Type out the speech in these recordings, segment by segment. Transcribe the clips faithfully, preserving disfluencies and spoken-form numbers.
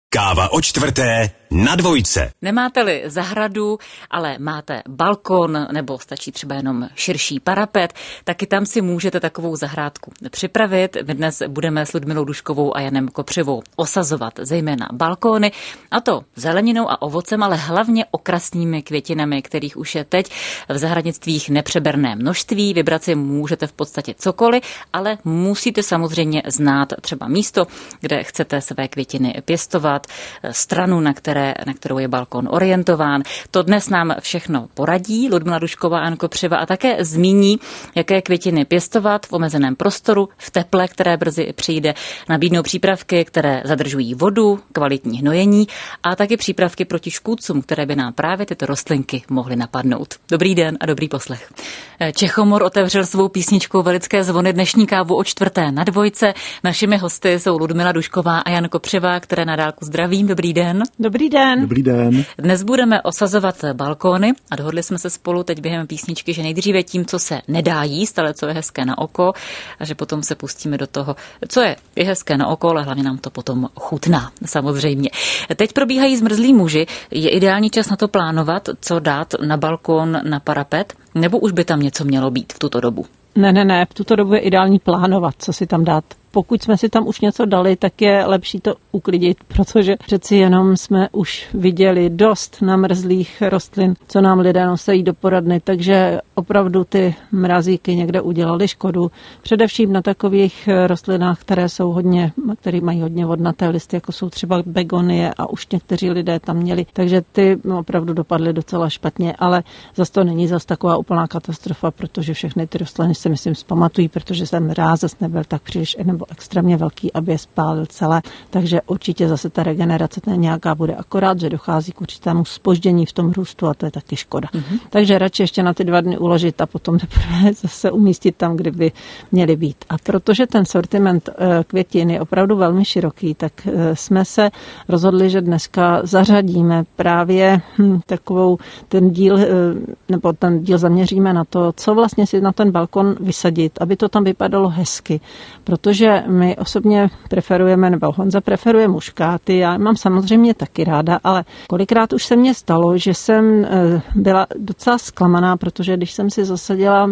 Káva o čtvrté na dvojce. Nemáte-li zahradu, ale máte balkon nebo stačí třeba jenom širší parapet, taky tam si můžete takovou zahrádku připravit. My dnes budeme s Ludmilou Duškovou a Janem Kopřivou osazovat zejména balkóny, a to zeleninou a ovocem, ale hlavně okrasnými květinami, kterých už je teď v zahradnictvích nepřeberné množství. Vybrat si můžete v podstatě cokoliv, ale musíte samozřejmě znát třeba místo, kde chcete své květiny pěstovat, stranu, na, které, na kterou je balkon orientován. To dnes nám všechno poradí Ludmila Dušková a Jan Kopřiva a také zmíní, jaké květiny pěstovat v omezeném prostoru, v teple, které brzy přijde. Nabídnou přípravky, které zadržují vodu, kvalitní hnojení a taky přípravky proti škůdcům, které by nám právě tyto rostlinky mohly napadnout. Dobrý den a dobrý poslech. Čechomor otevřel svou písničkou Velické zvony dnešní kávu o čtvrté na dvojce. Našimi hosty jsou Ludmila Dušková a Jan Kopřiva, které na dálku zdravím. Dobrý den. Dobrý den. Dobrý den. Dnes budeme osazovat balkóny a dohodli jsme se spolu teď během písničky, že nejdříve tím, co se nedá jíst, ale co je hezké na oko, a že potom se pustíme do toho, co je, je hezké na oko, ale hlavně nám to potom chutná, samozřejmě. Teď probíhají zmrzlí muži. Je ideální čas na to plánovat, co dát na balkón, na parapet, nebo už by tam něco mělo být v tuto dobu? Ne, ne, ne, v tuto dobu je ideální plánovat, co si tam dát. Pokud jsme si tam už něco dali, tak je lepší to uklidit, protože přeci jenom jsme už viděli dost namrzlých rostlin, co nám lidé nosejí do poradny, takže opravdu ty mrazíky někde udělali škodu. Především na takových rostlinách, které jsou hodně, které mají hodně vodnaté listy, jako jsou třeba begonie, a už někteří lidé tam měli, takže ty opravdu dopadly docela špatně, ale zase to není zase taková úplná katastrofa, protože všechny ty rostliny se myslím zpamatují, protože ten mráz zase nebyl tak příliš nebo extrémně velký, aby je spálil celé. Takže určitě zase ta regenerace nějaká bude, akorát, že dochází k určitému zpoždění v tom růstu a to je taky škoda. Mm-hmm. Takže radši ještě na ty dva dny uložit a potom teprve zase umístit tam, kde by měly být. A protože ten sortiment květin je opravdu velmi široký, tak jsme se rozhodli, že dneska zařadíme právě hm, takovou ten díl, nebo ten díl zaměříme na to, co vlastně si na ten balkon vysadit, aby to tam vypadalo hezky. Protože my osobně preferujeme, nebo Honza preferuje muškáty, já mám samozřejmě taky ráda, ale kolikrát už se mně stalo, že jsem byla docela zklamaná, protože když jsem si zasadila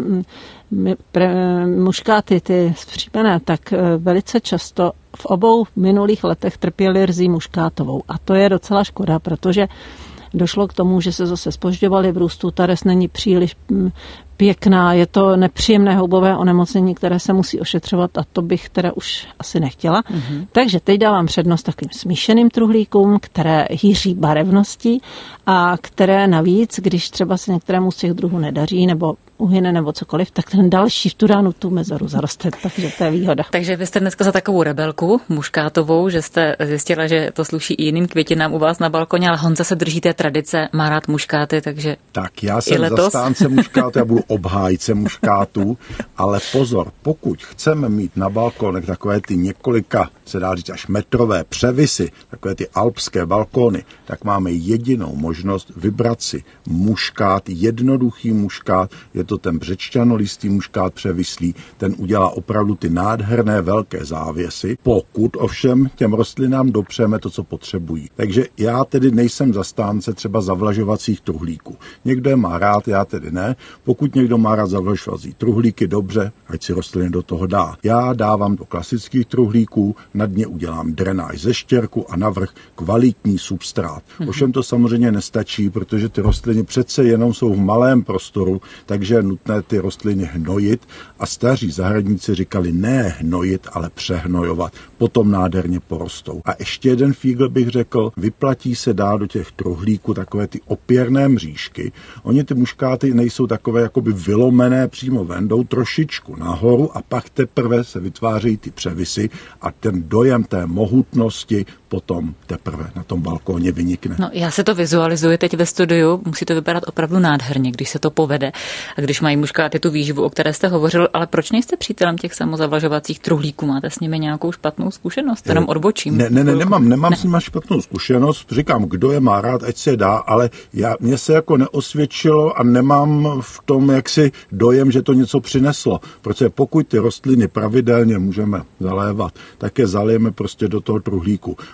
muškáty, ty stříbené, tak velice často v obou minulých letech trpěli rzí muškátovou. A to je docela škoda, protože došlo k tomu, že se zase zpožďovaly v růstu, ta res není příliš pěkná, je to nepříjemné houbové onemocnění, které se musí ošetřovat a to bych teda už asi nechtěla. Mm-hmm. Takže teď dávám přednost takovým smíšeným truhlíkům, které hýří barevností a které navíc, když třeba se některému z těch druhů nedaří nebo uhyne nebo cokoliv, tak ten další v tu ránu tu mezoru zaroste, takže to je výhoda. Takže vy jste dneska za takovou rebelku muškátovou, že jste zjistila, že to sluší i jiným květinám u vás na balkoně, ale Honza se drží té tradice, má rád muškáty, takže tak já jsem zastánce muškátu, já budu obhájce muškátů, ale pozor, pokud chceme mít na balkonech takové ty několika, se dá říct až metrové převisy, takové ty alpské balkóny, tak máme jedinou možnost vybrat si muškát, jednoduchý muškát, je to ten břečťanolistý muškát převislý, ten udělá opravdu ty nádherné velké závěsy, pokud ovšem těm rostlinám dopřeme to, co potřebují. Takže já tedy nejsem zastánce třeba zavlažovacích truhlíků. Někdo je má rád, já tedy ne. Pokud někdo má rád zavlažovací truhlíky, dobře, ať si rostliny do toho dá. Já dávám do klasických truhlíků, na dně udělám drenáž ze štěrku a navrch kvalitní substrát. Mm-hmm. Ovšem to samozřejmě nestačí, protože ty rostliny přece jenom jsou v malém prostoru, takže je nutné ty rostliny hnojit a staří zahradníci říkali ne hnojit, ale přehnojovat. Potom nádherně porostou. A ještě jeden fígl bych řekl, vyplatí se dát do těch truhlíků takové ty opěrné mřížky. Oni ty muškáty nejsou takové jakoby vylomené přímo ven, jdou trošičku nahoru a pak teprve se vytvářejí ty převisy a ten dojem té mohutnosti potom teprve na tom balkóně vynikne. No, já se to vizualizuji teď ve studiu, musí to vypadat opravdu nádherně, když se to povede. A když mají muškáty tu výživu, o které jste hovořil, ale proč nejste přítelem těch samozavlažovacích truhlíků? Máte s nimi nějakou špatnou zkušenost? Jenom odbočím. Ne, ne, ne nemám, nemám ne. s nimi špatnou zkušenost. Říkám, kdo je má rád, ať se je dá, ale já, mně se jako neosvědčilo a nemám v tom jaksi dojem, že to něco přineslo. Protože pokud ty rostliny pravidelně můžeme zalévat, tak je zalijeme prostě do toho truhlíku.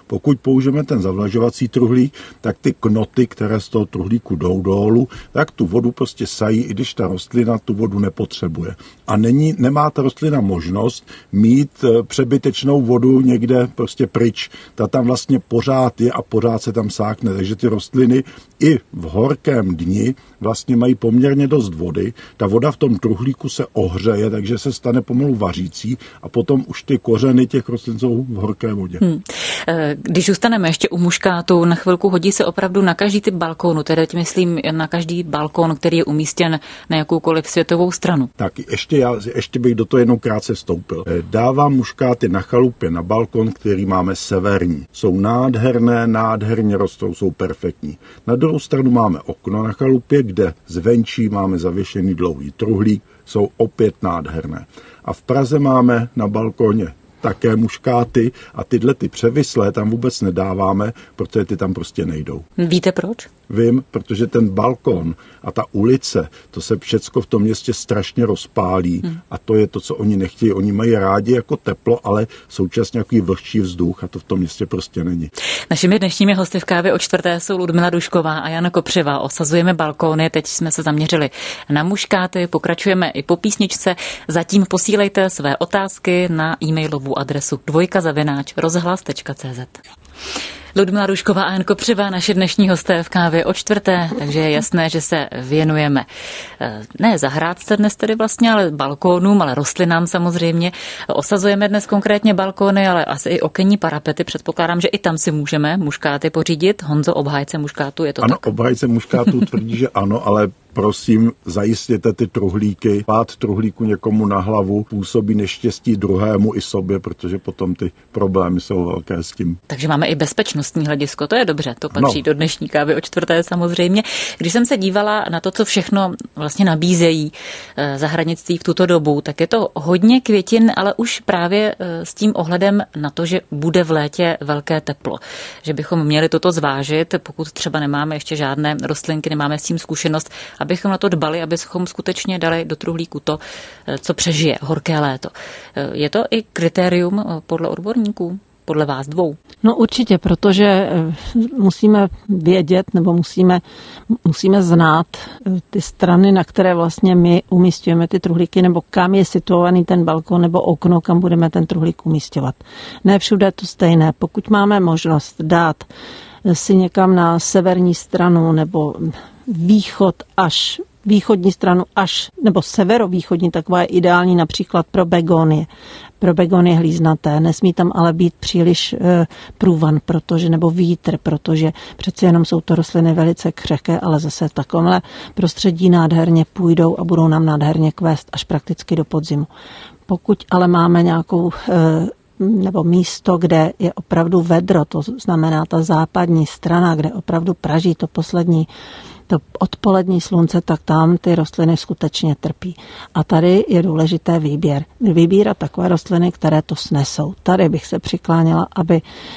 Pokud použijeme ten zavlažovací truhlík, tak ty knoty, které z toho truhlíku jdou dolů, tak tu vodu prostě sají, i když ta rostlina tu vodu nepotřebuje. A není, nemá ta rostlina možnost mít přebytečnou vodu někde prostě pryč. Ta tam vlastně pořád je a pořád se tam sákne. Takže ty rostliny i v horkém dni vlastně mají poměrně dost vody. Ta voda v tom truhlíku se ohřeje, takže se stane pomalu vařící a potom už ty kořeny těch rostlin jsou v horké vodě. Hmm. Když zůstaneme ještě u muškátu, na chvilku hodí se opravdu na každý typ balkónu, tedy myslím na každý balkón, který je umístěn na jakoukoliv světovou stranu. Tak ještě, já, ještě bych do toho jednou krátce vstoupil. Dávám muškáty na chalupě, na balkon, který máme severní. Jsou nádherné, nádherně rostou, jsou perfektní. Na druhou stranu máme okno na chalupě, kde zvenčí máme zavěšený dlouhý truhlík, jsou opět nádherné. A v Praze máme na balkoně také muškáty a tyhle ty převislé tam vůbec nedáváme, protože ty tam prostě nejdou. Víte proč? Vím, protože ten balkon a ta ulice, to se všecko v tom městě strašně rozpálí hmm. a to je to, co oni nechtějí. Oni mají rádi jako teplo, ale současně nějaký vlhčí vzduch a to v tom městě prostě není. Našimi dnešními hosty v Kávě o čtvrté jsou Ludmila Dušková a Jana Kopřivá. Osazujeme balkóny, teď jsme se zaměřili na muškáty, pokračujeme i po písničce. Zatím posílejte své otázky na e-mailovou adresu dvojka zavináč rozhlas tečka cé zet. Ludmila Dušková a Jan Kopřivá, naše dnešní hosté v Kávě o čtvrté, takže je jasné, že se věnujeme ne zahrádce dnes tedy vlastně, ale balkónům, ale rostlinám samozřejmě. Osazujeme dnes konkrétně balkóny, ale asi i okenní parapety. Předpokládám, že i tam si můžeme muškáty pořídit. Honzo, obhájce muškátu, je to ano, tak? Ano, obhájce muškátu tvrdí, že ano, ale prosím, zajistěte ty truhlíky. Pád truhlíku někomu na hlavu působí neštěstí druhému i sobě, protože potom ty problémy jsou velké s tím. Takže máme i bezpečnostní hledisko, to je dobře, to patří no. do dnešní Kávy o čtvrté samozřejmě. Když jsem se dívala na to, co všechno vlastně nabízejí zahradnictví v tuto dobu, tak je to hodně květin, ale už právě s tím ohledem na to, že bude v létě velké teplo. Že bychom měli toto zvážit, pokud třeba nemáme ještě žádné rostlinky, nemáme s tím zkušenost, abychom na to dbali, abychom skutečně dali do truhlíku to, co přežije horké léto. Je to i kritérium podle odborníků? Podle vás dvou? No určitě, protože musíme vědět nebo musíme, musíme znát ty strany, na které vlastně my umísťujeme ty truhlíky, nebo kam je situovaný ten balkon nebo okno, kam budeme ten truhlík umísťovat. Ne všude je to stejné. Pokud máme možnost dát si někam na severní stranu nebo východ až východní stranu až, nebo severovýchodní, taková je ideální například pro begonie. Pro begonie hlíznaté. Nesmí tam ale být příliš e, průvan, protože, nebo vítr, protože přeci jenom jsou to rostliny velice křehké, ale zase v takovémhle prostředí nádherně půjdou a budou nám nádherně kvést až prakticky do podzimu. Pokud ale máme nějakou e, nebo místo, kde je opravdu vedro, to znamená ta západní strana, kde opravdu praží to poslední to odpolední slunce, tak tam ty rostliny skutečně trpí. A tady je důležité výběr. Vybírat takové rostliny, které to snesou. Tady bych se přikláněla, aby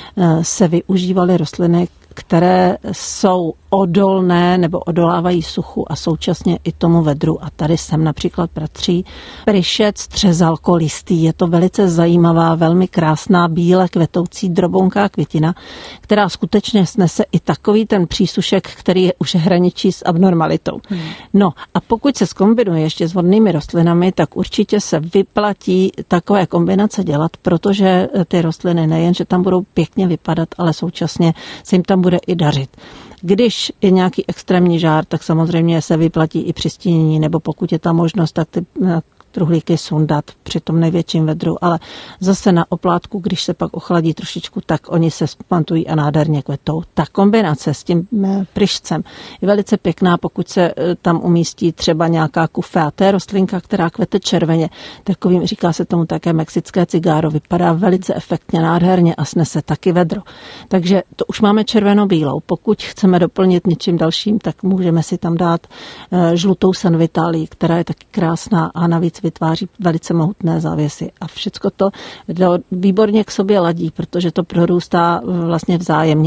se využívaly rostliny, které jsou odolné nebo odolávají suchu a současně i tomu vedru. A tady sem například patří pryšec třezalkolistý. Je to velice zajímavá, velmi krásná, bíle kvetoucí drobonká květina, která skutečně snese i takový ten přísušek, který je už hraničí s abnormalitou. Hmm. No a pokud se zkombinuje ještě s vodnými rostlinami, tak určitě se vyplatí takové kombinace dělat, protože ty rostliny nejen, že tam budou pěkně vypadat, ale současně se jim tam bude i dařit. Když je nějaký extrémní žár, tak samozřejmě se vyplatí i přistínění, nebo pokud je ta možnost, tak ty truhlíky sundat při tom největším vedru, ale zase na oplátku, když se pak ochladí trošičku, tak oni se spantují a nádherně kvetou. Ta kombinace s tím pryšcem je velice pěkná, pokud se tam umístí třeba nějaká kufea. To je rostlinka, která kvete červeně. Takovým, říká se tomu také mexické cigáro, vypadá velice efektně, nádherně a snese taky vedro. Takže to už máme červeno-bílou. Pokud chceme doplnit něčím dalším, tak můžeme si tam dát žlutou sanvitálii, která je taky krásná a navíc vytváří velice mohutné závěsy. A všechno to výborně k sobě ladí, protože to prorůstá vlastně vzájemně a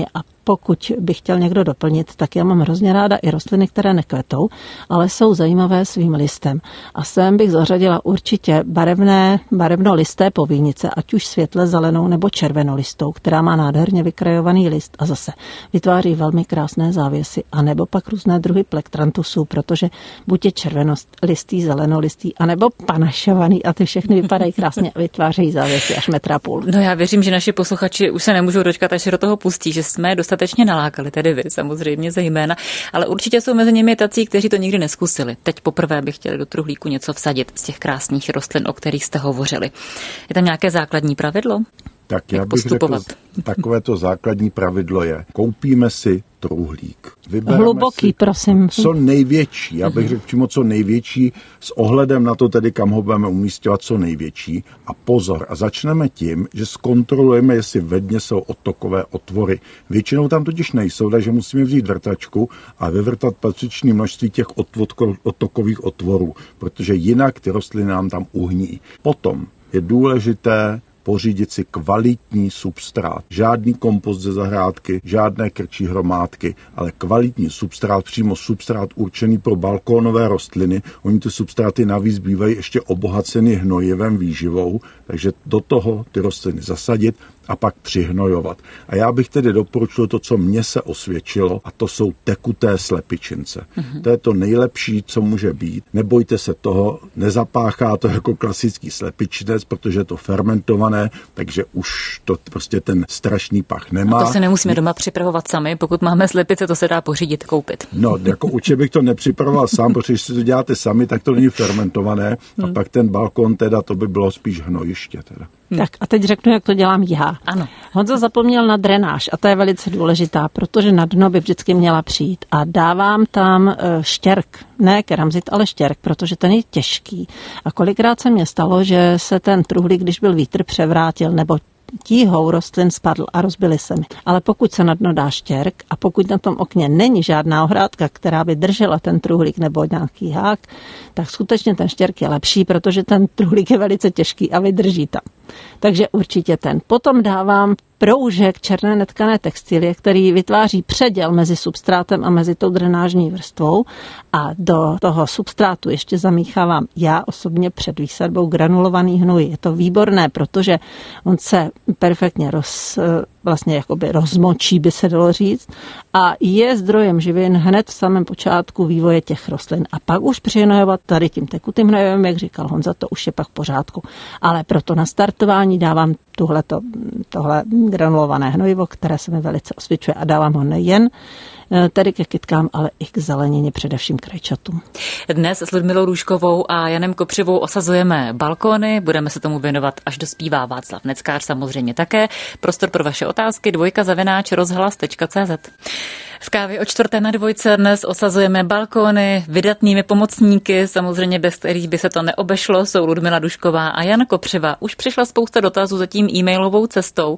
pokud by chtěl někdo doplnit, tak já mám hrozně ráda i rostliny, které nekvetou, ale jsou zajímavé svým listem. A sem bych zařadila určitě barevné, barevnolisté povínice, ať už světle zelenou nebo červenolistou, která má nádherně vykrajovaný list a zase vytváří velmi krásné závěsy, anebo pak různé druhy plektrantusů, protože buď je červenolistý, zelenolistý, anebo panašovaný a ty všechny vypadají krásně a vytvářejí závěsy až metra půl. No já věřím, že naši posluchači už se nemůžou dočkat, až se do toho pustí, že jsme dostatečně nalákali, tedy vy samozřejmě zejména, ale určitě jsou mezi nimi tací, kteří to nikdy neskusili. Teď poprvé by chtěli do truhlíku něco vsadit z těch krásných rostlin, o kterých jste hovořili. Je tam nějaké základní pravidlo? Tak já bych řekl, takové to základní pravidlo je, koupíme si truhlík. Vybereme Hluboký, si prosím. Co největší, já bych řekl přímo co největší, s ohledem na to tedy, kam ho budeme umístěvat co největší. A pozor, a začneme tím, že zkontrolujeme, jestli ve dně jsou odtokové otvory. Většinou tam totiž nejsou, takže musíme vzít vrtačku a vyvrtat patřičné množství těch odtokových otvorů, protože jinak ty rostliny nám tam uhní. Potom je důležité pořídit si kvalitní substrát. Žádný kompost ze zahrádky, žádné krčí hromádky, ale kvalitní substrát, přímo substrát určený pro balkónové rostliny. Oni ty substráty navíc bývají ještě obohaceny hnojivem, výživou, takže do toho ty rostliny zasadit a pak přihnojovat. A já bych tedy doporučil to, co mně se osvědčilo, a to jsou tekuté slepičince. Mm-hmm. To je to nejlepší, co může být. Nebojte se toho, nezapáchá to jako klasický slepičinec, protože je to fermentované, takže už to prostě ten strašný pach nemá. A to se nemusíme doma připravovat sami, pokud máme slepice, to se dá pořídit, koupit. No, jako určitě bych to nepřipravoval sám, protože když si to děláte sami, tak to není fermentované a hmm. pak ten balkon teda, to by bylo spíš hnojiště teda. Tak a teď řeknu, jak to dělám já. Ano. Honza zapomněl na drenáž a ta je velice důležitá, protože na dno by vždycky měla přijít a dávám tam štěrk, ne keramzit, ale štěrk, protože ten je těžký. A kolikrát se mně stalo, že se ten truhlík, když byl vítr, převrátil nebo tíhou rostlin spadl a rozbily se mi. Ale pokud se na dno dá štěrk a pokud na tom okně není žádná ohrádka, která by držela ten truhlík nebo nějaký hák, tak skutečně ten štěrk je lepší, protože ten truhlík je velice těžký a vydrží tam. Takže určitě ten. Potom dávám proužek černé netkané textilie, který vytváří předěl mezi substrátem a mezi tou drenážní vrstvou a do toho substrátu ještě zamíchávám já osobně před výsadbou granulovaný hnůj. Je to výborné, protože on se perfektně roz, vlastně jakoby rozmočí, by se dalo říct, a je zdrojem živin hned v samém počátku vývoje těch rostlin. A pak už přihnojovat tady tím tekutým hnojivem, jak říkal Honza, to už je pak v pořádku. Ale proto na startování dávám tuhleto, tohle granulované hnojivo, které se mi velice osvědčuje a dávám ho nejen tedy ke kytkám, ale i k zelenině, především k rajčatům. Dnes s Ludmilou Růžkovou a Janem Kopřivou osazujeme balkóny, budeme se tomu věnovat, až dospívá Václav Neckář samozřejmě také. Prostor pro vaše otázky dvojka zavináč rozhlas tečka cé zet. V kávě o čtvrté na dvojce dnes osazujeme balkóny vydatnými pomocníky, samozřejmě bez kterých by se to neobešlo, jsou Ludmila Růžková a Jan Kopřiva. Už přišla spousta dotazů zatím e-mailovou cestou.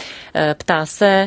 Ptá se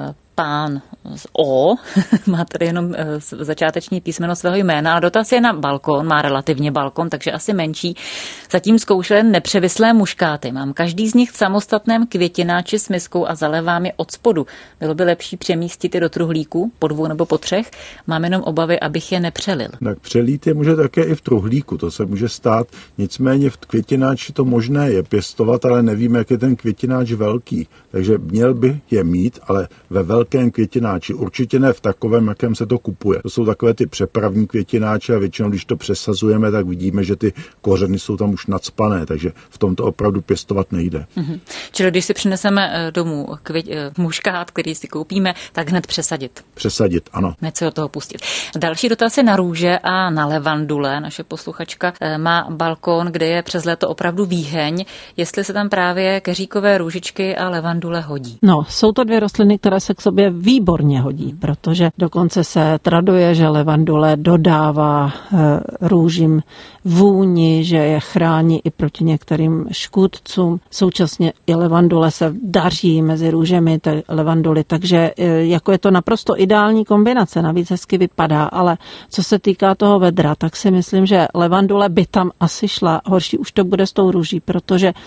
pán z O, má tady jenom začáteční písmeno svého jména, ale dotaz je na balkon, má relativně balkon, takže asi menší. Zatím zkoušel nepřevislé muškáty. Mám každý z nich v samostatném květináči s miskou a zalévám je od spodu. Bylo by lepší přemístit je do truhlíku, po dvou nebo po třech? Mám jenom obavy, abych je nepřelil. Tak přelít je může také i v truhlíku, to se může stát. Nicméně v květináči to možné je pěstovat, ale nevíme, jak je ten květináč velký. Takže měl by je mít, ale ve velkém květináči, určitě ne v takovém, jakém se to kupuje. To jsou takové ty přepravní květináče a většinou, když to přesazujeme, tak vidíme, že ty kořeny jsou tam už nacpané, takže v tom to opravdu pěstovat nejde. Mm-hmm. Čili když si přineseme domů květ, muškát, který si koupíme, tak hned přesadit. Přesadit, ano. Hned se do toho pustit. Další dotaz je na růže a na levandule. Naše posluchačka má balkón, kde je přes léto opravdu výheň. Jestli se tam právě keříkové růžičky a levandule hodí. No, jsou to dvě rostliny, které se k sobě výborně hodí, protože dokonce se traduje, že levandule dodává e, růžím vůni, že je chrání i proti některým škůdcům. Současně i levandule se daří mezi růžemi te, levanduly, takže e, jako je to naprosto ideální kombinace, navíc hezky vypadá, ale co se týká toho vedra, tak si myslím, že levandule by tam asi šla. Horší už to bude s tou růží, protože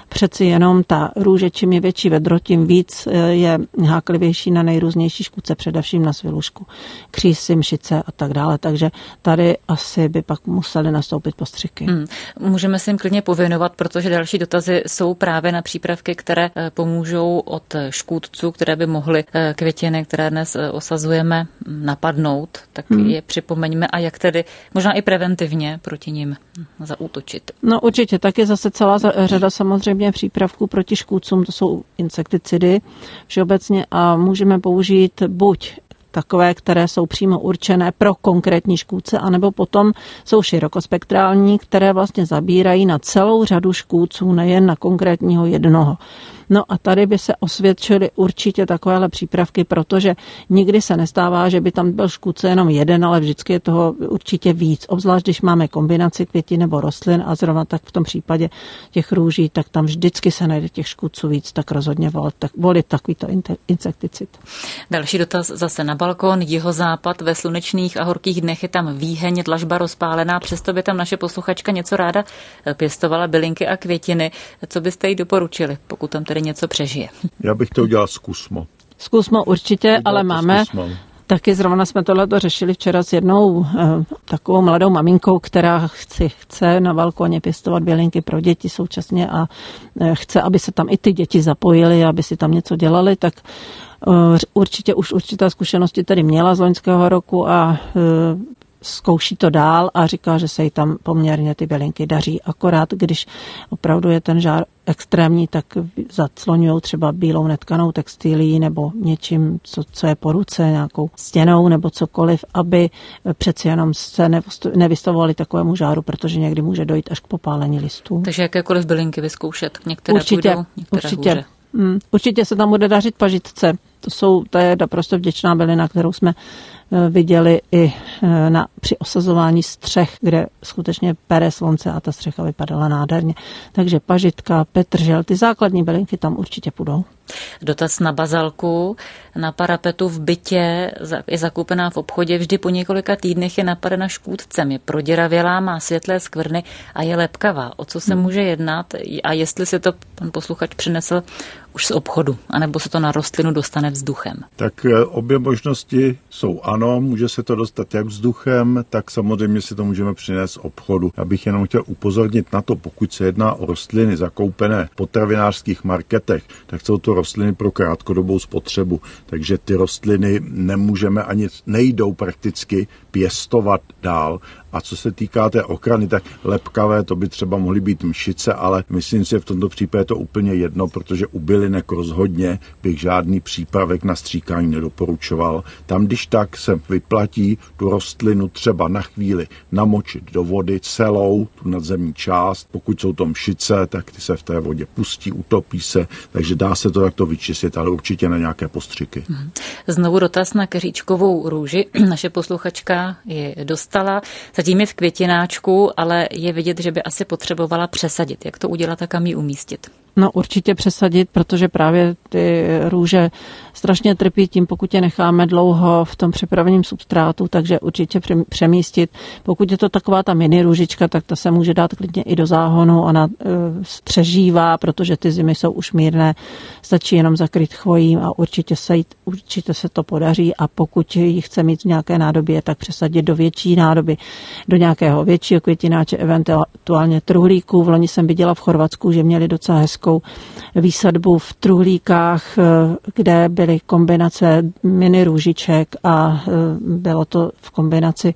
přeci jenom ta růže, čím je větší vedro, tím víc je háklivější na nejrůznější škůdce, především na svilušku, křísy, mšice a tak dále. Takže tady asi by pak museli nastoupit postřiky. Hmm. Můžeme si jim klidně pověnovat, protože další dotazy jsou právě na přípravky, které pomůžou od škůdců, které by mohly květiny, které dnes osazujeme, napadnout. Tak hmm. je připomeňme a jak tedy možná i preventivně proti nim zaútočit. No určitě, tak je zase celá řada samozřejmě přípravků proti škůdcům, to jsou insekticidy všeobecně a můžeme použít buď takové, které jsou přímo určené pro konkrétní škůdce, anebo potom jsou širokospektrální, které vlastně zabírají na celou řadu škůdců, nejen na konkrétního jednoho. No a tady by se osvědčily určitě takovéhle přípravky, protože nikdy se nestává, že by tam byl škůdce jenom jeden, ale vždycky je toho určitě víc. Obzvlášť, když máme kombinaci květin nebo rostlin a zrovna tak v tom případě těch růží, tak tam vždycky se najde těch škůdců víc, tak rozhodně volit, tak, volit takovýto insekticid. Další dotaz zase na balkon. Jihozápad ve slunečných a horkých dnech je tam výheň, dlažba rozpálená, přesto by tam naše posluchačka něco ráda pěstovala bylinky a květiny. Co byste jí doporučili, pokud tam tedy něco přežije? Já bych to udělal zkusmo. Zkusmo určitě, ale máme... Zkusmo. Taky zrovna jsme tohleto řešili včera s jednou e, takovou mladou maminkou, která chce, chce na balkoně pěstovat bylinky pro děti současně a e, chce, aby se tam i ty děti zapojily, aby si tam něco dělali, tak e, určitě už určité zkušenosti tady měla z loňského roku a e, zkouší to dál a říká, že se jí tam poměrně ty bylinky daří. Akorát, když opravdu je ten žár extrémní, tak zacloňují třeba bílou netkanou textilí nebo něčím, co, co je po ruce, nějakou stěnou nebo cokoliv, aby přeci jenom se nevystavovali takovému žáru, protože někdy může dojít až k popálení listů. Takže jakékoliv bylinky vyzkoušet, některé určitě, půjdou, některé určitě. hůře. Mm, určitě se tam bude dařit pažitce. To, jsou, to je naprosto vděčná bylina, kterou jsme viděli i na, při osazování střech, kde skutečně pere slunce a ta střecha vypadala nádherně. Takže pažitka, petržel, ty základní bylinky tam určitě půjdou. Dotaz na bazalku. Na parapetu v bytě je zakoupená v obchodě. Vždy po několika týdnech je napadena škůdcem. Je proděravělá, má světlé skvrny a je lepkavá. O co se hmm. může jednat a jestli se to pan posluchač přinesl už z obchodu, anebo se to na rostlinu dostane vzduchem? Tak obě možnosti jsou ano, může se to dostat jak vzduchem, tak samozřejmě si to můžeme přinést z obchodu. Já bych jenom chtěl upozornit na to, pokud se jedná o rostliny zakoupené v potravinářských marketech, tak jsou to rostliny pro krátkodobou spotřebu, takže ty rostliny nemůžeme ani, nejdou prakticky pěstovat dál. A co se týká té ochrany, tak lepkavé, to by třeba mohly být mšice, ale myslím si, že v tomto případě je to úplně jedno, protože u bylinek rozhodně bych žádný přípravek na stříkání nedoporučoval. Tam, když tak se vyplatí tu rostlinu třeba na chvíli namočit do vody celou, tu nadzemní část. Pokud jsou to mšice, tak ty se v té vodě pustí, utopí se, takže dá se to takto vyčistit, ale určitě na nějaké postřiky. Znovu dotaz na keříčkovou růži. Naše posluchačka je dostala. Zatím je v květináčku, ale je vidět, že by asi potřebovala přesadit. Jak to udělat a kam ji umístit? No určitě přesadit, protože právě ty růže strašně trpí tím, pokud je necháme dlouho v tom připraveném substrátu, takže určitě přemístit. Pokud je to taková ta mini růžička, tak ta se může dát klidně i do záhonu. Ona e, střežívá, protože ty zimy jsou už mírné, stačí jenom zakryt chvojím a určitě se, určitě se to podaří a pokud ji chce mít v nějaké nádobě, tak přesadit do větší nádoby, do nějakého většího květináče, eventuálně truhlíků. V loni jsem viděla v Chorvatsku, že měli docela hezkou výsadbu v truhlíkách, kde byly kombinace mini růžiček a bylo to v kombinaci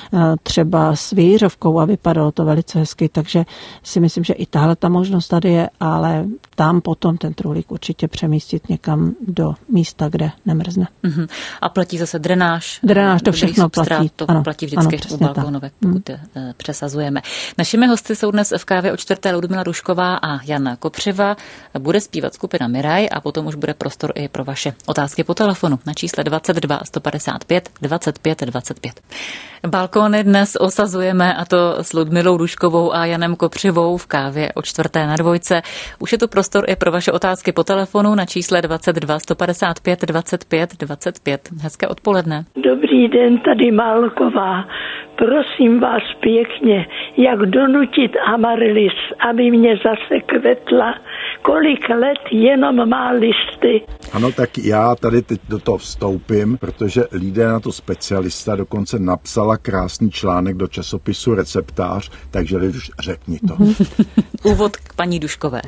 třeba s výřovkou a vypadalo to velice hezky, takže si myslím, že i tahle ta možnost tady je, ale tam potom ten truhlík určitě přemístit někam do místa, kde nemrzne. Uh-huh. A platí zase drenáž? Drenáž, to všechno platí. To ano, platí vždycky ano, u balkonovek, pokud je uh, přesazujeme. Našimi hosty jsou dnes v kávě o čtvrté Ludmila Rušková a Jana Kopřiva. Bude zpívat skupina Miraj a potom už bude prostor i pro vaše otázky po telefonu na čísle dvacet dva sto padesát pět dvacet pět dvacet pět. Balkóny dnes osazujeme a to s Ludmilou Ruškovou a Janem Kopřivou v kávě o čtvrté na dvojce. Už je tu prostor i pro vaše otázky po telefonu na čísle dvacet dva sto padesát pět dvacet pět dvacet pět. Hezké odpoledne. Dobrý den, tady Málková. prosím vás pěkně, jak donutit amaryllis, aby mě zase kvetla. Kolik let jenom má listy. Ano, tak já tady teď do toho vstoupím, protože lidé na to specialista dokonce napsala krásný článek do časopisu Receptář, takže už řekni to. Úvod k paní Duškové.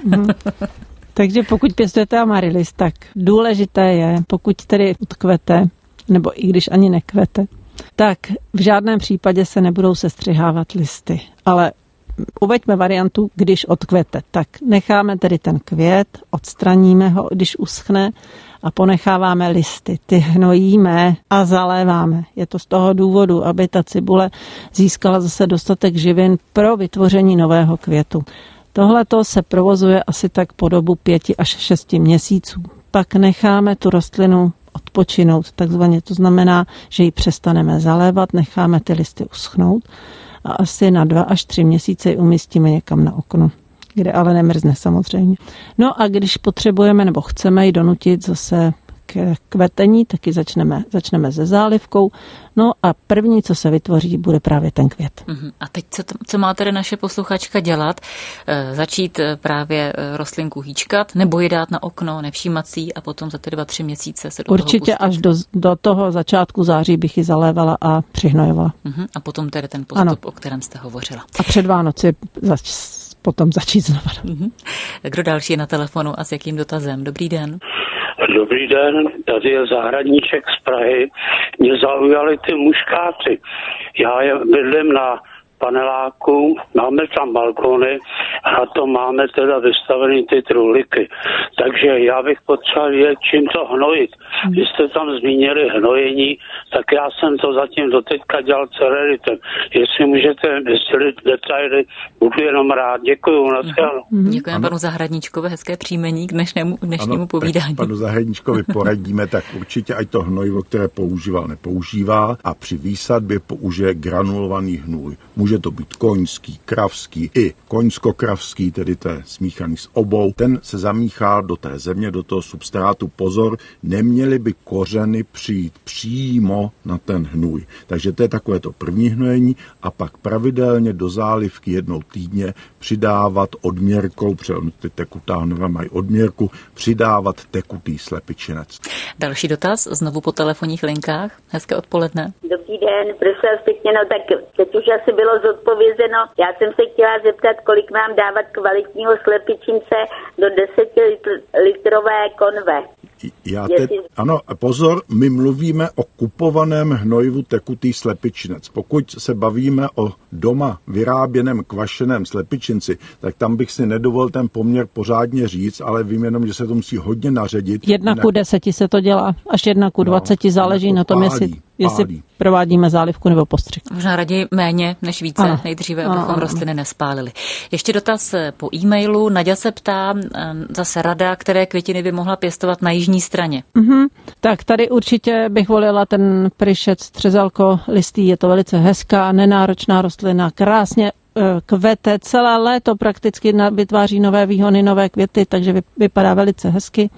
Takže pokud pěstujete amaryllis, tak důležité je, pokud tedy odkvete, nebo i když ani nekvete, tak v žádném případě se nebudou sestřihávat listy. Ale uveďme variantu, když odkvete. Tak necháme tedy ten květ, odstraníme ho, když uschne a ponecháváme listy. Ty hnojíme a zaléváme. Je to z toho důvodu, aby ta cibule získala zase dostatek živin pro vytvoření nového květu. Tohleto se provozuje asi tak po dobu pěti až šesti měsíců. Pak necháme tu rostlinu odpočinout, takzvaně to znamená, že ji přestaneme zalévat, necháme ty listy uschnout a asi na dva až tři měsíce ji umístíme někam na okno, kde ale nemrzne samozřejmě. No a když potřebujeme nebo chceme ji donutit zase k kvetení, taky začneme, začneme se zálivkou. No a první, co se vytvoří, bude právě ten květ. Uhum. A teď co, co má tedy naše posluchačka dělat? E, začít právě rostlinku hýčkat, nebo ji dát na okno, nevšímat si a potom za ty dva, tři měsíce se do Určitě toho až do, do toho začátku září bych ji zalévala a přihnojovala. Uhum. A potom tedy ten postup, ano, o kterém jste hovořila. A před Vánoci zač, potom začít znova. Uhum. Kdo další je na telefonu a s jakým dotazem? Dobrý den. Dobrý den, tady je zahradníček z Prahy. Mě zaujaly ty muškáty. Já je bydlím na paneláku, máme tam balkony a na to máme teda vystavený ty truhliky. Takže já bych potřeboval vědět, čím to hnojit. Vy jste tam zmínili hnojení, tak já jsem to zatím doteďka dělal cereritem. Jestli můžete vysvětlit detaily, budu jenom rád. Děkuju. Mm-hmm. Děkujeme panu Zahradníčkovi, hezké příjmení k dnešnému, dnešnímu ano, povídání. Panu Zahradníčkovi poradíme, tak určitě ať to hnojivo, které používal, nepoužívá a při výsadbě použije granulovaný hnůj. Může to být koňský, kravský i koňsko-kravský, tedy to je smíchaný s obou. Ten se zamíchá do té země, do toho substrátu. Pozor, neměly by kořeny přijít přímo na ten hnůj. Takže to je takové to první hnojení a pak pravidelně do zálivky jednou týdně přidávat odměrkou, protože ty tekutá hnojiva mají odměrku, přidávat tekutý slepičinec. Další dotaz, znovu po telefonních linkách. Hezké odpoledne. Dobrý den, prosím vás pěkně, no tak teď už asi bylo zodpovězeno. Já jsem se chtěla zeptat, kolik mám dávat kvalitního slepičince do desetilitrové konve. Já teď, ano, pozor, my mluvíme o kupovaném hnojivu tekutý slepičinec. Pokud se bavíme o doma vyráběném kvašeném slepičinci, tak tam bych si nedovolil ten poměr pořádně říct, ale vím jenom, že se to musí hodně naředit. Jedna ku deseti se to dělá, až jedna ku dvaceti, no, záleží na tom, jestli, jestli provádíme zálivku nebo postřik. Možná raději méně než více, ano, nejdříve, abychom ano, rostliny nespálili. Ještě dotaz po e-mailu. Naďa se ptá, zase rada, které květiny by mohla pěstovat na jižní straně. Mm-hmm. Tak tady určitě bych volila ten pryšec třezalko listý, je to velice hezká, nenáročná rostlina, krásně kvete, celé léto prakticky vytváří nové výhony, nové květy, takže vypadá velice hezky.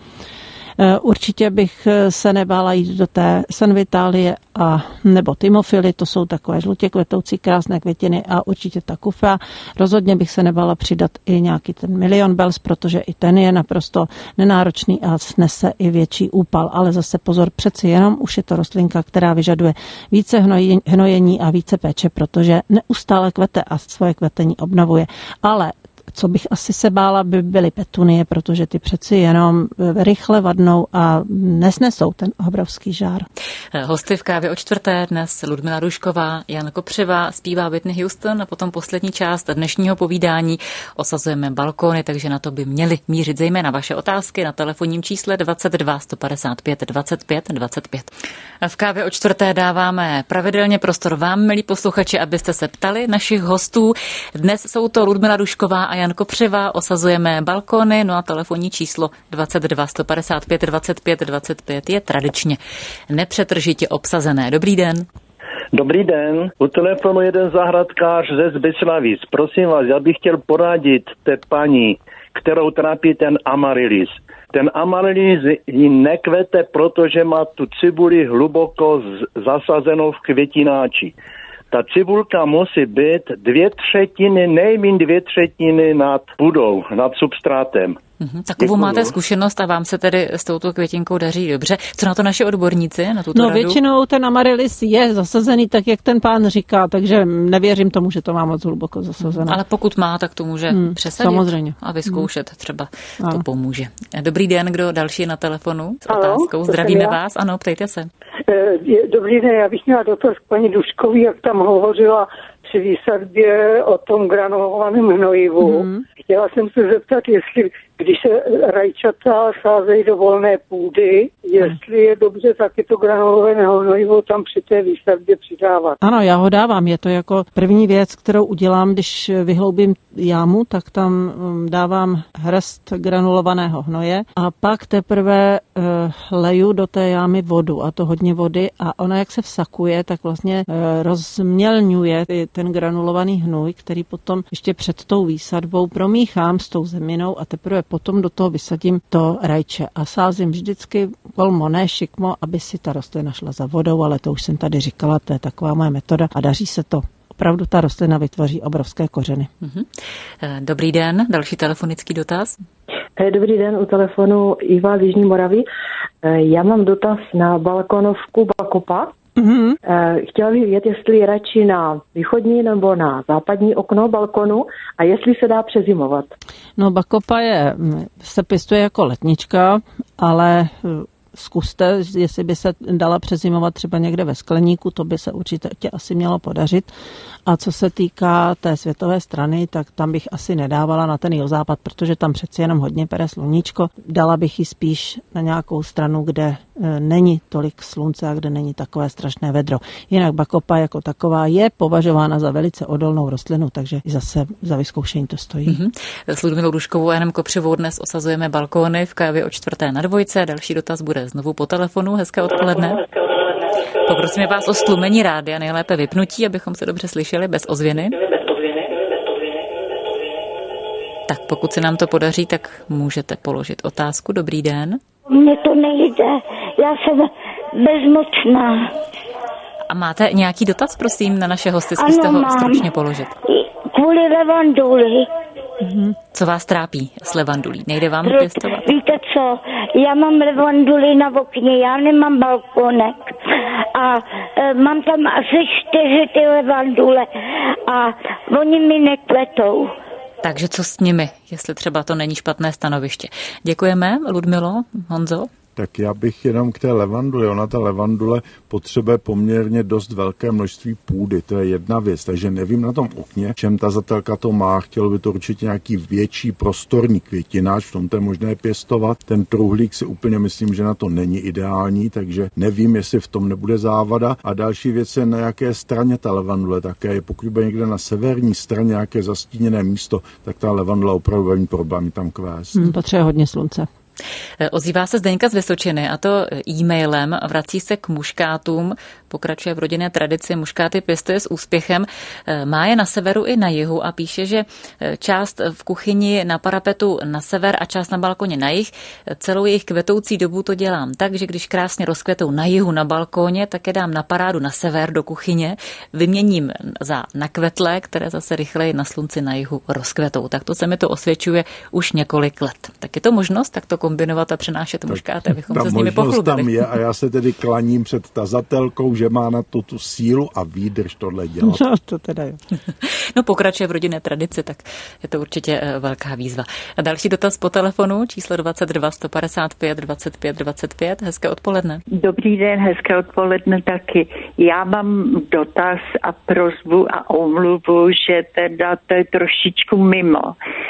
Určitě bych se nebála jít do té Senvitálie a nebo Timofily, to jsou takové žlutě kvetoucí krásné květiny a určitě ta kufa. Rozhodně bych se nebála přidat i nějaký ten Million Bells, protože i ten je naprosto nenáročný a snese i větší úpal. Ale zase pozor, přeci jenom už je to rostlinka, která vyžaduje více hnojení a více péče, protože neustále kvete a svoje kvetení obnovuje. Ale co bych asi se bála, by byly petunie, protože ty přeci jenom rychle vadnou a nesnesou ten obrovský žár. Hosty v kávě o čtvrté dnes Ludmila Dušková, Jan Kopřiva, zpívá Whitney Houston a potom poslední část dnešního povídání osazujeme balkóny, takže na to by měly mířit zejména vaše otázky na telefonním čísle dvacet dva sto padesát pět dvacet pět dvacet pět. V kávě o čtvrté dáváme pravidelně prostor vám, milí posluchači, abyste se ptali našich hostů. Dnes jsou to Ludmila Dušková a Jan Kopřiva, osazujeme balkóny, no a telefonní číslo dvacet dva sto padesát pět dvacet pět dvacet pět je tradičně nepřetržitě obsazené. Dobrý den. Dobrý den, u telefonu jeden zahradkář ze Zbečlavic. Prosím vás, já bych chtěl poradit té paní, kterou trápí ten amaryllis. Ten amaryllis jí nekvete, protože má tu cibuli hluboko zasazenou v květináči. Ta cibulka musí být dvě třetiny, nejméně dvě třetiny nad půdou, nad substrátem. Mhm, takovou máte zkušenost a vám se tedy s touto květinkou daří dobře. Co na to naši odborníci, na tuto No radu? většinou ten amaryllis je zasazený tak, jak ten pán říká, takže nevěřím tomu, že to má moc hluboko zasazené. Ale pokud má, tak to může hmm, přesadit samozřejmě. A vyzkoušet, hmm. třeba ano. to pomůže. Dobrý den, kdo další je na telefonu s Ano, otázkou. Zdravíme vás, ano, ptejte se. Dobrý den, já bych měla dotaz k paní Duškový, jak tam hovořila při výsadbě o tom granulovaném hnojivu. Hmm. Chtěla jsem se zeptat, jestli, když se rajčata sázejí do volné půdy, jestli je dobře taky to granulované hnojivo tam při té výsadbě přidávat. Ano, já ho dávám. Je to jako první věc, kterou udělám, když vyhloubím jámu, tak tam dávám hrst granulovaného hnoje a pak teprve uh, leju do té jámy vodu, a to hodně vody, a ona jak se vsakuje, tak vlastně uh, rozmělňuje ten granulovaný hnůj, který potom ještě před tou výsadbou promíchám s tou zeminou a teprve potom do toho vysadím to rajče a sázím vždycky kolmo, ne šikmo, aby si ta rostlina šla za vodou, ale to už jsem tady říkala, to je taková moje metoda a daří se to. Opravdu ta rostlina vytvoří obrovské kořeny. Dobrý den, další telefonický dotaz. Dobrý den, u telefonu Iva z Jižní Moravy. Já mám dotaz na balkonovku Bakopa. Mm-hmm. Chtěla bych vědět, jestli radši na východní nebo na západní okno balkonu a jestli se dá přezimovat. No, Bakopa je, se pěstuje jako letnička, ale zkuste, jestli by se dala přezimovat třeba někde ve skleníku, to by se určitě asi mělo podařit. A co se týká té světové strany, tak tam bych asi nedávala na ten jihozápad, protože tam přeci jenom hodně pere sluníčko. Dala bych ji spíš na nějakou stranu, kde není tolik slunce a kde není takové strašné vedro. Jinak Bakopa jako taková je považována za velice odolnou rostlinu, takže zase za vyzkoušení to stojí. Mm-hmm. S Ludmilou Duškovou a Janem Kopřivou dnes osazujeme balkóny v Kajově o čtvrté na dvojce. Další dotaz bude znovu po telefonu. Hezké odpoledne. Poprosíme vás o stlumení rádia, nejlépe vypnutí, abychom se dobře slyšeli, bez ozvěny. Tak pokud se nám to podaří, tak můžete položit otázku. Dobrý den. Mně to nejde, já jsem bezmocná. A máte nějaký dotaz, prosím, na naše hosty, zkuste ho stručně položit. Kvůli levanduli. Mm-hmm. Co vás trápí s levandulí? Nejde vám Proto, pěstovat? Víte co, já mám levanduli na okně, já nemám balkónek a e, mám tam asi čtyři ty levandule a oni mi nekvetou. Takže co s nimi, jestli třeba to není špatné stanoviště? Děkujeme, Ludmilo, Honzo. Tak já bych jenom k té levandule. Ona ta levandule potřebuje poměrně dost velké množství půdy, to je jedna věc, takže nevím na tom okně, čem ta zatelka to má, chtělo by to určitě nějaký větší prostorní květináč, v tom to je možné pěstovat. Ten truhlík si úplně myslím, že na to není ideální, takže nevím, jestli v tom nebude závada. A další věc je, na jaké straně ta levandule také je. Pokud bude někde na severní straně nějaké zastíněné místo, tak ta levandule opravdu velmi problém tam kvést. Hmm, potřebuje hodně slunce. Ozývá se Zdeňka z Vysočiny, a to e-mailem, vrací se k muškátům, pokračuje v rodinné tradici, muškáty pěstuje s úspěchem, má je na severu i na jihu a píše, že část v kuchyni na parapetu na sever a část na balkoně na jih. Celou jejich kvetoucí dobu to dělám tak, že když krásně rozkvetou na jihu na balkóně, tak je dám na parádu na sever do kuchyně, vyměním za nakvetlé, které zase rychleji na slunci na jihu rozkvetou. Tak to se mi to osvědčuje už několik let. Tak je to možnost takto kombinovat a přenášet muškáty, abychom se s nimi pochlubili. Tam je a já se tedy klaním před tazatelkou, že má na to tu sílu a výdrž tohle dělat. No, to teda je. No, pokračuje v rodinné tradici, tak je to určitě velká výzva. A další dotaz po telefonu, číslo dvacet dva sto padesát pět dvacet pět dvacet pět. Hezké odpoledne. Dobrý den, hezké odpoledne taky. Já mám dotaz a prosbu a omluvu, že teda to je trošičku mimo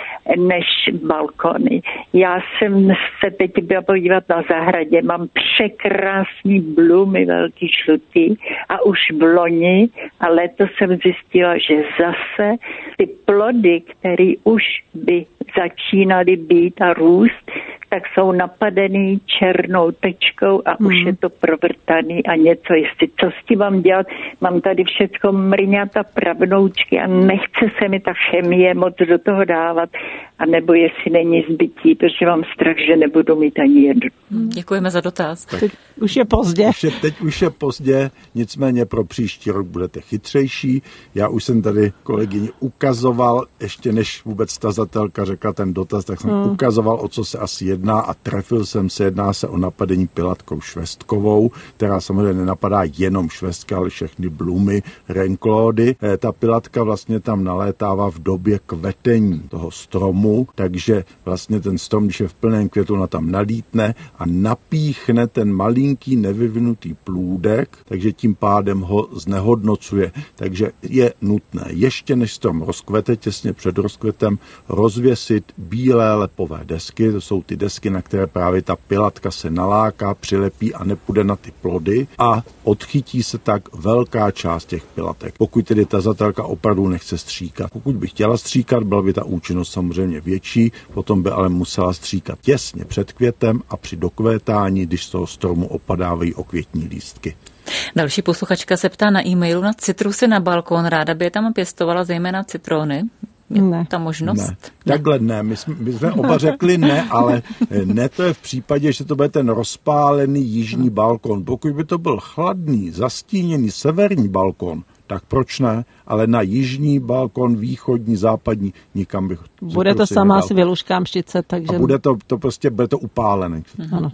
než balkony. Já jsem se teď byla podívat na zahradě, mám překrásný blumy, velký žlutý a už v loni a letos jsem zjistila, že zase ty plody, které už by začínaly být a růst, tak jsou napadený černou tečkou a hmm. už je to provrtaný a něco jestli. Co s tím mám dělat? Mám tady všecko mrňata, pravnoučky a nechce se mi ta chemie moc do toho dávat, a nebo jestli není zbytí, protože mám strach, že nebudu mít ani jednu. Děkujeme za dotaz. Tak, teď už je pozdě. Už je, teď už je pozdě, nicméně pro příští rok budete chytřejší. Já už jsem tady kolegyni ukazoval, ještě než vůbec tazatelka řekla ten dotaz, tak jsem hmm. ukazoval, o co se asi jedná a trefil jsem se. Jedná se o napadení pilatkou švestkovou, která samozřejmě nenapadá jenom švestky, ale všechny blumy, renklódy. Ta pilatka vlastně tam nalétává v době kvetení toho stromu, takže vlastně ten strom, když je v plném květu, ona tam nalítne a napíchne ten malinký nevyvinutý plůdek, takže tím pádem ho znehodnocuje. Takže je nutné ještě než strom rozkvete, těsně před rozkvetem, rozvěsit bílé lepové desky. To jsou ty desky, na které právě ta pilatka se naláká, přilepí a nepůjde na ty plody a odchytí se tak velká část těch pilatek. Pokud tedy tazatelka opravdu nechce stříkat. Pokud by chtěla stříkat, byla by ta účinnost samozřejmě větší, potom by ale musela stříkat těsně před květem a při dokvétání, když z toho stromu opadávají okvětní lístky. Další posluchačka se ptá na e-mailu na citrusy na balkón. Ráda by je tam pěstovala zejména citrony. Je ne. ta možnost? Ne. Takhle ne. My jsme, my jsme oba řekli ne, ale ne to je v případě, že to bude ten rozpálený jižní balkon. Pokud by to byl chladný, zastíněný severní balkon, tak proč ne? Ale na jižní balkon, východní, západní, nikam bych... Bude to sama asi vyluškám štice, takže... A bude to, to prostě, bude to upálené. Ano.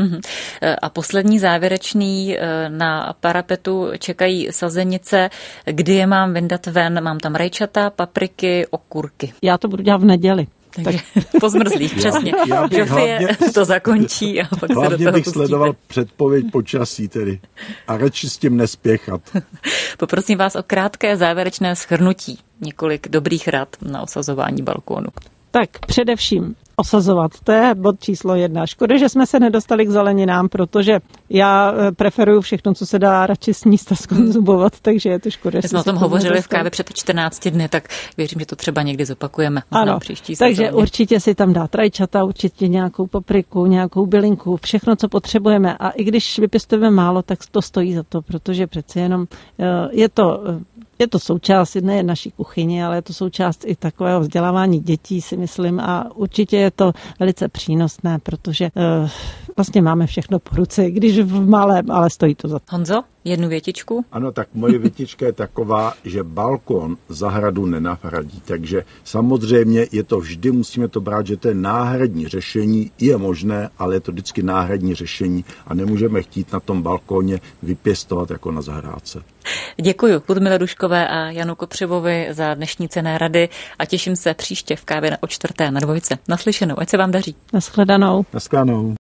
A poslední závěrečný, na parapetu čekají sazenice. Kdy je mám vyndat ven? Mám tam rajčata, papriky, okurky. Já to budu dělat v neděli. Takže po zmrzlých, přesně. Já, já hlavně, to zakončí a pak se do toho Hlavně bych pustíte. sledoval předpověď počasí tedy a radši s tím nespěchat. Poprosím vás o krátké závěrečné shrnutí. Několik dobrých rad na osazování balkónu. Tak především osazovat, to je bod číslo jedna. Škoda, že jsme se nedostali k zeleninám, protože já preferuju všechno, co se dá radši sníst a skonzumovat, takže je to škoda. My jsme o tom hovořili v kávě před čtrnácti dny, tak věřím, že to třeba někdy zopakujeme. Ano, příští takže sezóně. určitě si tam dát rajčata, určitě nějakou papriku, nějakou bylinku, všechno, co potřebujeme. A i když vypěstujeme málo, tak to stojí za to, protože přeci jenom je to... Je to součást ne naší kuchyně, ale je to součást i takového vzdělávání dětí, si myslím, a určitě je to velice přínosné, protože uh, vlastně máme všechno po ruce, když v malém, ale stojí to za to. Honzo, jednu větičku? Ano, tak moje větička je taková, že balkon zahradu nenahradí, takže samozřejmě je to vždy, musíme to brát, že to je náhradní řešení, je možné, ale je to vždycky náhradní řešení a nemůžeme chtít na tom balkóně vypěstovat jako na zahrádce. Děkuji Ludmile Duškové a Janu Kopřivovi za dnešní cenné rady a těším se příště v kávě o čtvrté na dvojce. Naslyšenou, ať se vám daří. Naschledanou. Naschledanou.